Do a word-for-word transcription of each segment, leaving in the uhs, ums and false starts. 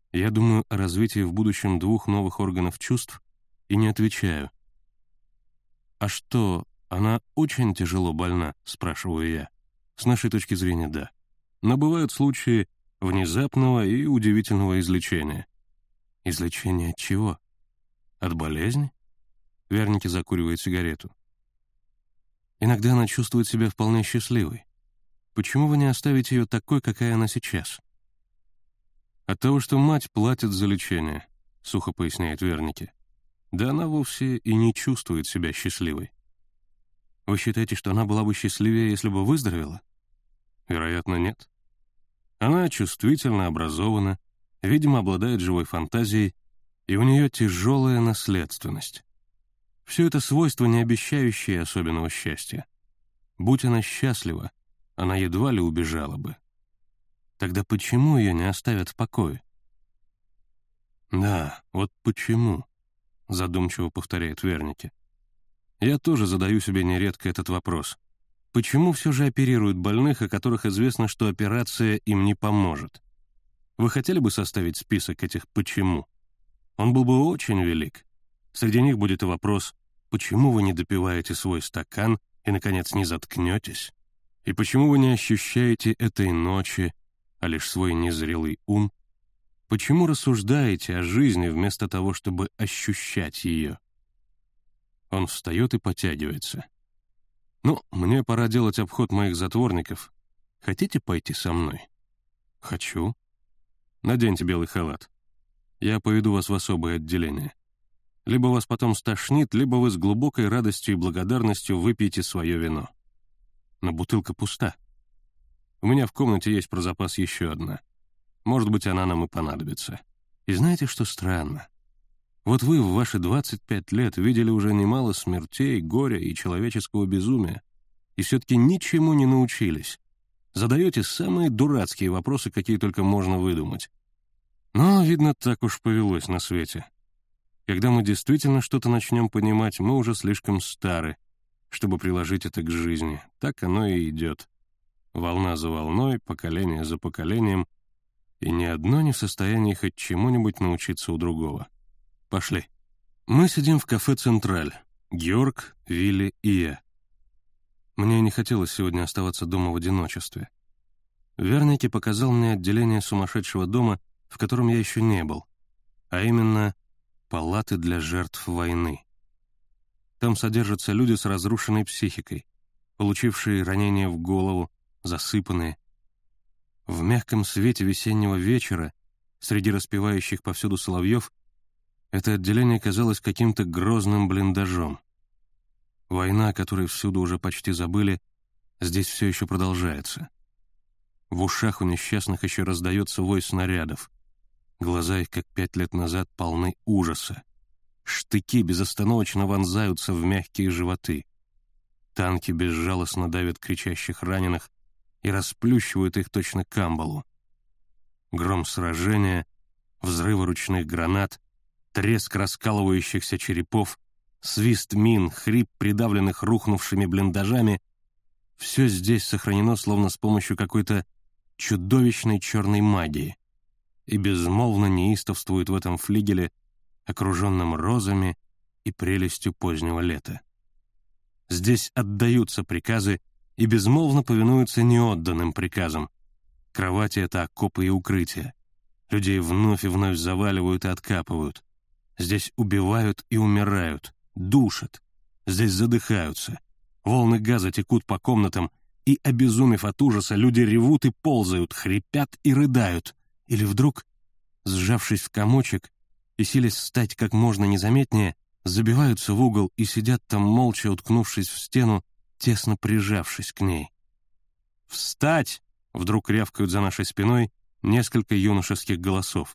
Я думаю о развитии в будущем двух новых органов чувств и не отвечаю. «А что, она очень тяжело больна?» — спрашиваю я. С нашей точки зрения, да. Но бывают случаи внезапного и удивительного излечения. Излечение от чего? От болезни? Верники закуривает сигарету. Иногда она чувствует себя вполне счастливой. Почему вы не оставите ее такой, какая она сейчас? От того, что мать платит за лечение, сухо поясняет Верники. Да она вовсе и не чувствует себя счастливой. Вы считаете, что она была бы счастливее, если бы выздоровела? Вероятно, нет. Она чувствительно образована, видимо, обладает живой фантазией, и у нее тяжелая наследственность. Все это свойства, не обещающие особенного счастья. Будь она счастлива, она едва ли убежала бы. Тогда почему ее не оставят в покое? «Да, вот почему?» — задумчиво повторяет Верники. «Я тоже задаю себе нередко этот вопрос. Почему все же оперируют больных, о которых известно, что операция им не поможет? Вы хотели бы составить список этих «почему»? Он был бы очень велик. Среди них будет и вопрос, почему вы не допиваете свой стакан и, наконец, не заткнетесь? И почему вы не ощущаете этой ночи, а лишь свой незрелый ум? Почему рассуждаете о жизни вместо того, чтобы ощущать ее?» Он встает и потягивается. «Ну, мне пора делать обход моих затворников. Хотите пойти со мной?» «Хочу». «Наденьте белый халат. Я поведу вас в особое отделение. Либо вас потом стошнит, либо вы с глубокой радостью и благодарностью выпьете свое вино. Но бутылка пуста. У меня в комнате есть про запас еще одна. Может быть, она нам и понадобится. И знаете, что странно? Вот вы в ваши двадцать пять лет видели уже немало смертей, горя и человеческого безумия, и все-таки ничему не научились. Задаете самые дурацкие вопросы, какие только можно выдумать. Но, видно, так уж повелось на свете. Когда мы действительно что-то начнем понимать, мы уже слишком стары, чтобы приложить это к жизни. Так оно и идет. Волна за волной, поколение за поколением, и ни одно не в состоянии хоть чему-нибудь научиться у другого. Пошли. Мы сидим в кафе «Централь». Георг, Вилли и я. Мне не хотелось сегодня оставаться дома в одиночестве. Верники показал мне отделение сумасшедшего дома, в котором я еще не был, а именно палаты для жертв войны. Там содержатся люди с разрушенной психикой, получившие ранения в голову, засыпанные. В мягком свете весеннего вечера, среди распевающих повсюду соловьев, это отделение казалось каким-то грозным блиндажом. Война, о которой всюду уже почти забыли, здесь все еще продолжается. В ушах у несчастных еще раздается вой снарядов. Глаза их, как пять лет назад, полны ужаса. Штыки безостановочно вонзаются в мягкие животы. Танки безжалостно давят кричащих раненых и расплющивают их точно камбалу. Гром сражения, взрывы ручных гранат, треск раскалывающихся черепов, свист мин, хрип придавленных рухнувшими блиндажами — все здесь сохранено словно с помощью какой-то чудовищной черной магии и безмолвно неистовствует в этом флигеле, окруженном розами и прелестью позднего лета. Здесь отдаются приказы и безмолвно повинуются неотданным приказам. Кровати — это окопы и укрытия. Людей вновь и вновь заваливают и откапывают. Здесь убивают и умирают, душат. Здесь задыхаются. Волны газа текут по комнатам, и, обезумев от ужаса, люди ревут и ползают, хрипят и рыдают. Или вдруг, сжавшись в комочек и силясь встать как можно незаметнее, забиваются в угол и сидят там, молча уткнувшись в стену, тесно прижавшись к ней. «Встать!» — вдруг рявкают за нашей спиной несколько юношеских голосов.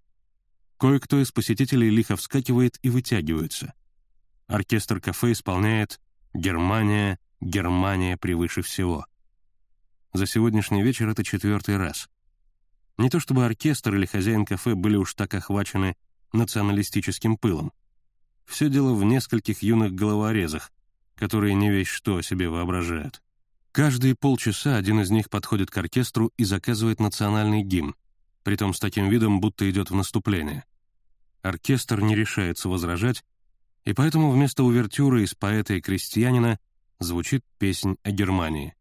Кое-кто из посетителей лихо вскакивает и вытягивается. Оркестр кафе исполняет «Германия, Германия превыше всего». За сегодняшний вечер это четвертый раз. Не то чтобы оркестр или хозяин кафе были уж так охвачены националистическим пылом. Все дело в нескольких юных головорезах, которые не весть что о себе воображают. Каждые полчаса один из них подходит к оркестру и заказывает национальный гимн, притом с таким видом, будто идет в наступление. Оркестр не решается возражать, и поэтому вместо увертюры из «Поэта и крестьянина» звучит песнь о Германии.